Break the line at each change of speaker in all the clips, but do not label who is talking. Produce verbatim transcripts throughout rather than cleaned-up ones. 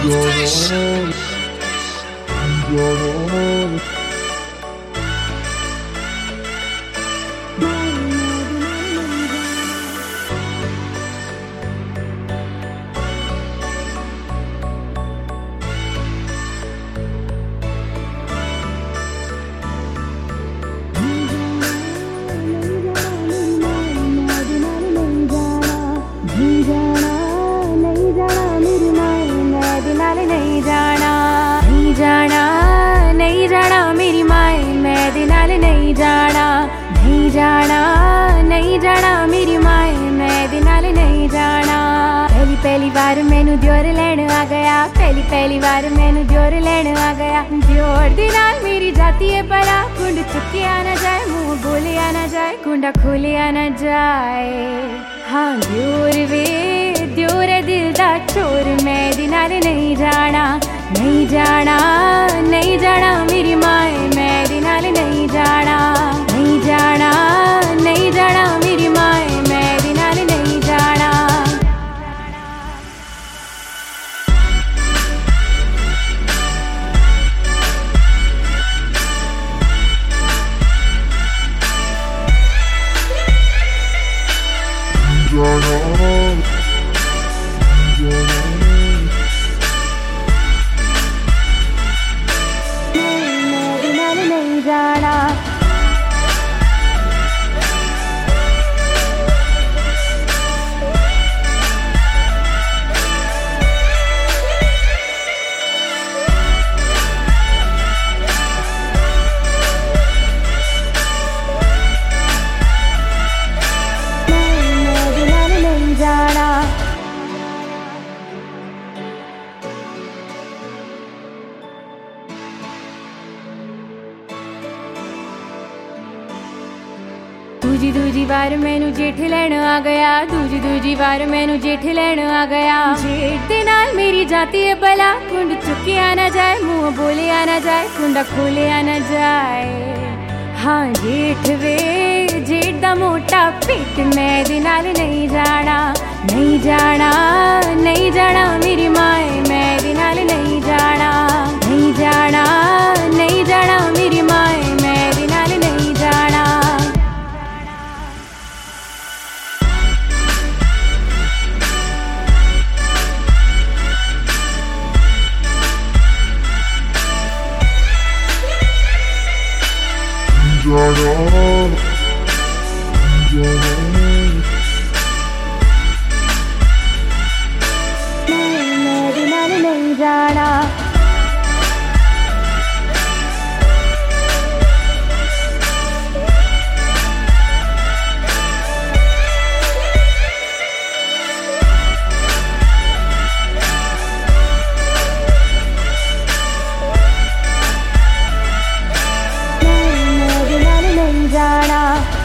station.
नहीं जाना मेरी माए मैं दे नाल नहीं जाना नहीं जाना नहीं जाना मेरी माए मैं दे नाल नहीं जाना। पहली पहली बार मैनू दियोर लैण आ गया पहली पहली बार मैनू दियोर लैण आ गया। दियोर दे नाल मेरी जाती है भला कुंड चुकिया ना जाए मुंह बोलिया ना जाए कुंडा खोलिया ना जाए। हाँ दियोर वे दियोर दिल दा चोर मैं दे नाल नहीं जाना नहीं जाना नहीं जाना मेरी माए मैं दे नाल नहीं जाना नहीं जाना नहीं जाना मेरी माए मैं दे नाल नहीं जाना। दूजी दूजी बार मैनू जेठ लैण आ गया दूजी दूजी बार मैनू जेठ लैण आ गया। जेठ दे नाल मेरी जाती है भला कुंड चुकिया ना जाए मुंह बोलिया ना जाए कुंडा खोलिया ना जाए। हाँ जेठ वे जेठ दा मोटा पेट मैं दे नाल नहीं जाना नहीं जाना नहीं जाना मेरी माए मैं दे नाल नहीं जाना नहीं जाना नहीं जाना मेरी माए मैं दे नाल नहीं जाना। मैं दे नाल नहीं जाना जाना।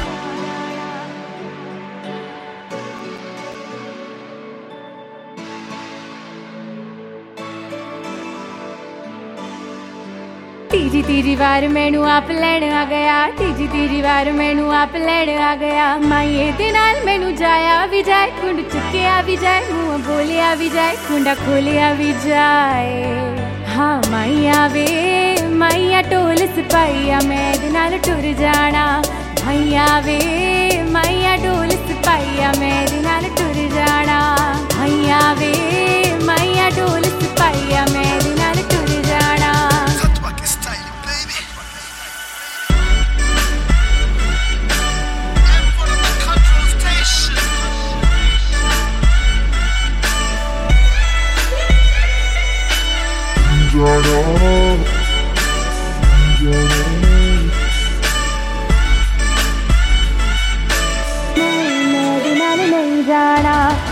तीजी तीजी बार मैनू आप लैण आ गया तीजी तीजी बार मैनू आप लैण आ गया। माइये दे नाल मैनू जाया भी जाए कुंड चुकिया भी जाए मुंह बोलिया भी जाए कुंडा खोलिया भी जाए। हाँ माइया वे माइया टोल सिपाहिया मैं दे नाल टुर जाना माइया वे माइया टोल सिपाहिया मैं दे नाल टुर जाना माइया वे माइया टोल सिपाहिया मैं दे नाल टुर जाना। मैं दे नाल नहीं जाना।